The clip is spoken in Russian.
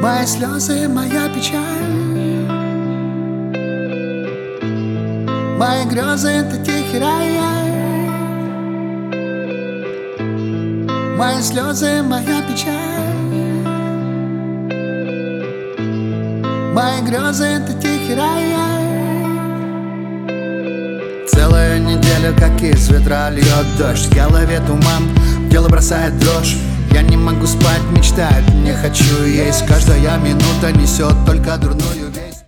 Мои слезы, моя печаль, мои грезы — это тихий рай. Мои слезы, моя печаль, мои грезы — это тихий рай. Целая неделя, как из ветра льет дождь, в голове туман, в тело бросает дрожь. Я не могу спать, мечтать не хочу есть. Каждая минута несет только дурную